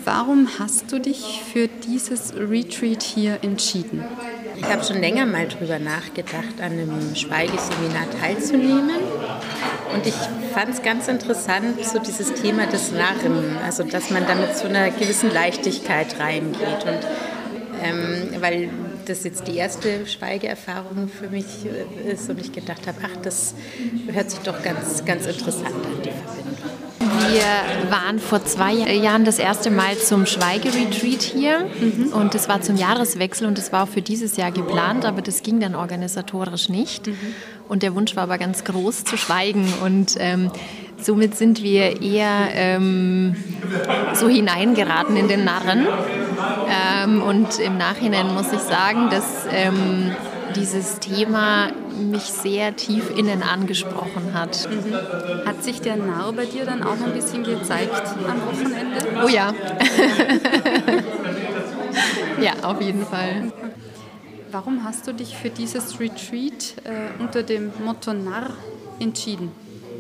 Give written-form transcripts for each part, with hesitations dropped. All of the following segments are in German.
Warum hast du dich für dieses Retreat hier entschieden? Ich habe schon länger mal drüber nachgedacht, an einem Schweigeseminar teilzunehmen. Und ich fand es ganz interessant, so dieses Thema des Narren, also dass man da mit so einer gewissen Leichtigkeit reingeht. Und weil das jetzt die erste Schweigeerfahrung für mich ist und ich gedacht habe, ach, das hört sich doch ganz, ganz interessant an, die Verbindung. Wir waren vor 2 Jahren das erste Mal zum Schweigeretreat hier und das war zum Jahreswechsel und das war auch für dieses Jahr geplant, aber das ging dann organisatorisch nicht. Und der Wunsch war aber ganz groß zu schweigen und somit sind wir eher so hineingeraten in den Narren. Und im Nachhinein muss ich sagen, dass dieses Thema mich sehr tief innen angesprochen hat. Hat sich der Narr bei dir dann auch ein bisschen gezeigt am Wochenende? Oh ja. Ja, auf jeden Fall. Warum hast du dich für dieses Retreat unter dem Motto Narr entschieden?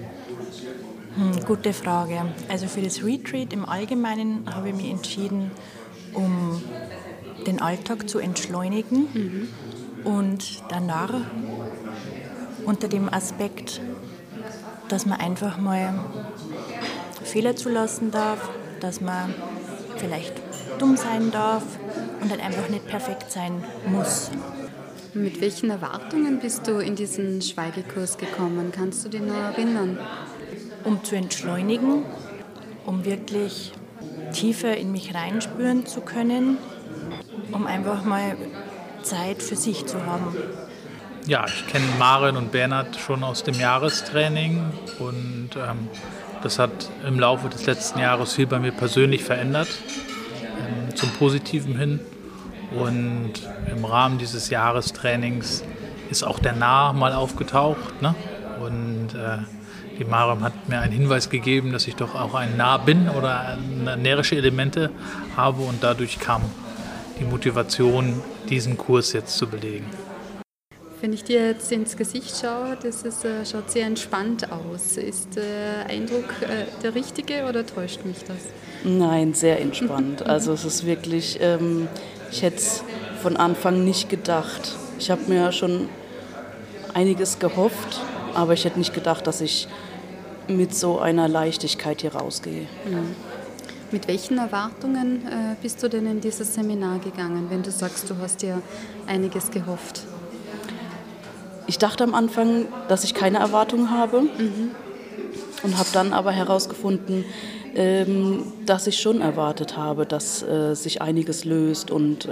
Gute Frage. Also für das Retreat im Allgemeinen habe ich mich entschieden, um den Alltag zu entschleunigen und der Narr unter dem Aspekt, dass man einfach mal Fehler zulassen darf, dass man vielleicht dumm sein darf und halt einfach nicht perfekt sein muss. Mit welchen Erwartungen bist du in diesen Schweigekurs gekommen? Kannst du dich noch erinnern? Um zu entschleunigen, um wirklich tiefer in mich reinspüren zu können, um einfach mal Zeit für sich zu haben. Ja, ich kenne Maren und Bernhard schon aus dem Jahrestraining und das hat im Laufe des letzten Jahres viel bei mir persönlich verändert, zum Positiven hin. Und im Rahmen dieses Jahrestrainings ist auch der Narr mal aufgetaucht, ne? Und die Maren hat mir einen Hinweis gegeben, dass ich doch auch ein Narr bin oder närrische Elemente habe und dadurch kam die Motivation, diesen Kurs jetzt zu belegen. Wenn ich dir jetzt ins Gesicht schaue, schaut sehr entspannt aus. Ist der Eindruck der richtige oder täuscht mich das? Nein, sehr entspannt. Also es ist wirklich, ich hätte es von Anfang nicht gedacht. Ich habe mir schon einiges gehofft, aber ich hätte nicht gedacht, dass ich mit so einer Leichtigkeit hier rausgehe. Mit welchen Erwartungen bist du denn in dieses Seminar gegangen, wenn du sagst, du hast dir einiges gehofft? Ich dachte am Anfang, dass ich keine Erwartungen habe und habe dann aber herausgefunden, dass ich schon erwartet habe, dass sich einiges löst und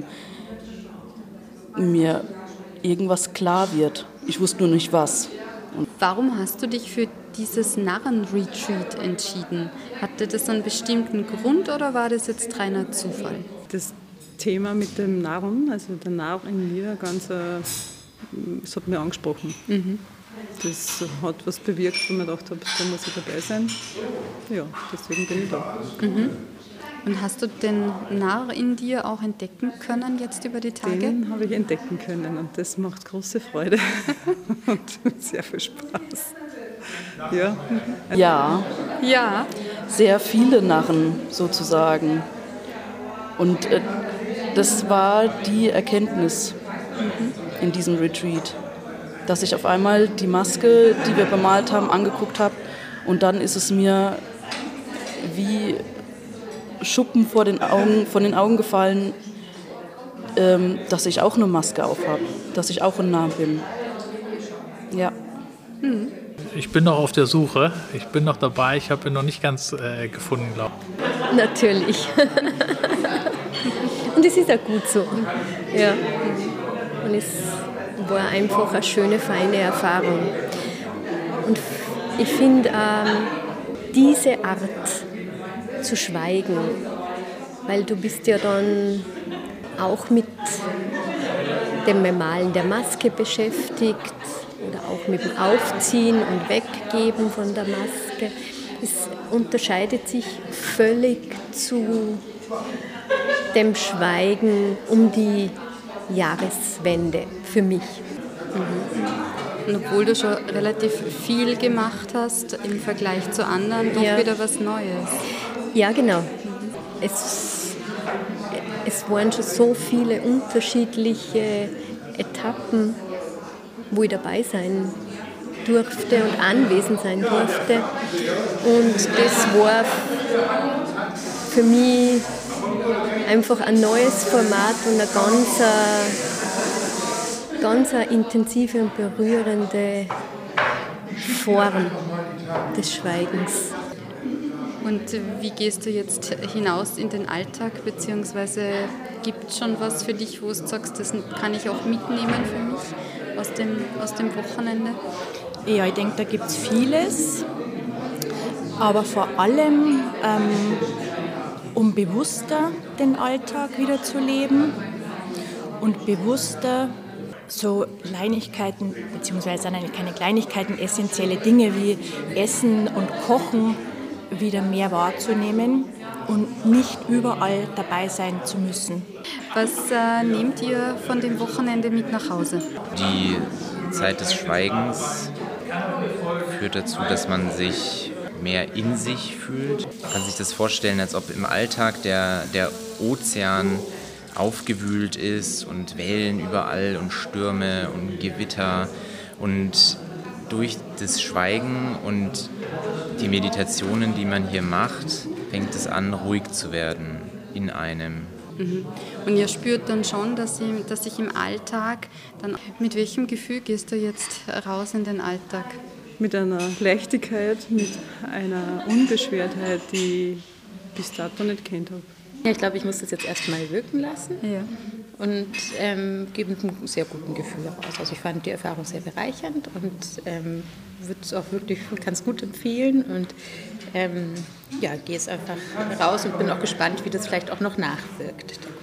mir irgendwas klar wird. Ich wusste nur nicht was. Warum hast du dich für dieses Narren-Retreat entschieden? Hatte das einen bestimmten Grund oder war das jetzt reiner Zufall? Das Thema mit dem Narren, also der Narr in mir, das hat mich angesprochen. Das hat was bewirkt, wo ich mir gedacht habe, da muss ich dabei sein. Ja, deswegen bin ich da. Und hast du den Narr in dir auch entdecken können jetzt über die Tage? Den habe ich entdecken können und das macht große Freude und sehr viel Spaß. Ja. Ja, sehr viele Narren sozusagen. Und das war die Erkenntnis in diesem Retreat, dass ich auf einmal die Maske, die wir bemalt haben, angeguckt habe und dann ist es mir wie Schuppen von den Augen gefallen, dass ich auch eine Maske auf habe, dass ich auch ein Narr bin. Ja. Ich bin noch auf der Suche, ich bin noch dabei, ich habe ihn noch nicht ganz gefunden, glaube ich. Natürlich. Und es ist auch gut so. Ja. Und es war einfach eine schöne, feine Erfahrung. Und ich finde, diese Art zu schweigen, weil du bist ja dann auch mit dem Bemalen der Maske beschäftigt oder auch mit dem Aufziehen und Weggeben von der Maske. Es unterscheidet sich völlig zu dem Schweigen um die Jahreswende für mich. Und obwohl du schon relativ viel gemacht hast im Vergleich zu anderen, doch wieder was Neues. Ja, genau. es waren schon so viele unterschiedliche Etappen, wo ich dabei sein durfte und anwesend sein durfte. Und das war für mich einfach ein neues Format und eine ganz intensive und berührende Form des Schweigens. Und wie gehst du jetzt hinaus in den Alltag, beziehungsweise gibt es schon was für dich, wo du sagst, das kann ich auch mitnehmen für mich aus dem Wochenende? Ja, ich denke, da gibt es vieles, aber vor allem um bewusster den Alltag wieder zu leben und bewusster so Kleinigkeiten, beziehungsweise keine Kleinigkeiten, essentielle Dinge wie Essen und Kochen wieder mehr wahrzunehmen und nicht überall dabei sein zu müssen. Was nehmt ihr von dem Wochenende mit nach Hause? Die Zeit des Schweigens führt dazu, dass man sich mehr in sich fühlt. Man kann sich das vorstellen, als ob im Alltag der Ozean aufgewühlt ist und Wellen überall und Stürme und Gewitter. Und durch das Schweigen und die Meditationen, die man hier macht, fängt es an, ruhig zu werden in einem. Und ihr spürt dann schon, dass sich im Alltag dann, mit welchem Gefühl gehst du jetzt raus in den Alltag? Mit einer Leichtigkeit, mit einer Unbeschwertheit, die ich bis dato nicht kennt habe. Ja, ich glaube, ich muss das jetzt erstmal wirken lassen und gebe mit einem sehr guten Gefühl raus. Also ich fand die Erfahrung sehr bereichernd und würde es auch wirklich ganz gut empfehlen und gehe jetzt einfach raus und bin auch gespannt, wie das vielleicht auch noch nachwirkt.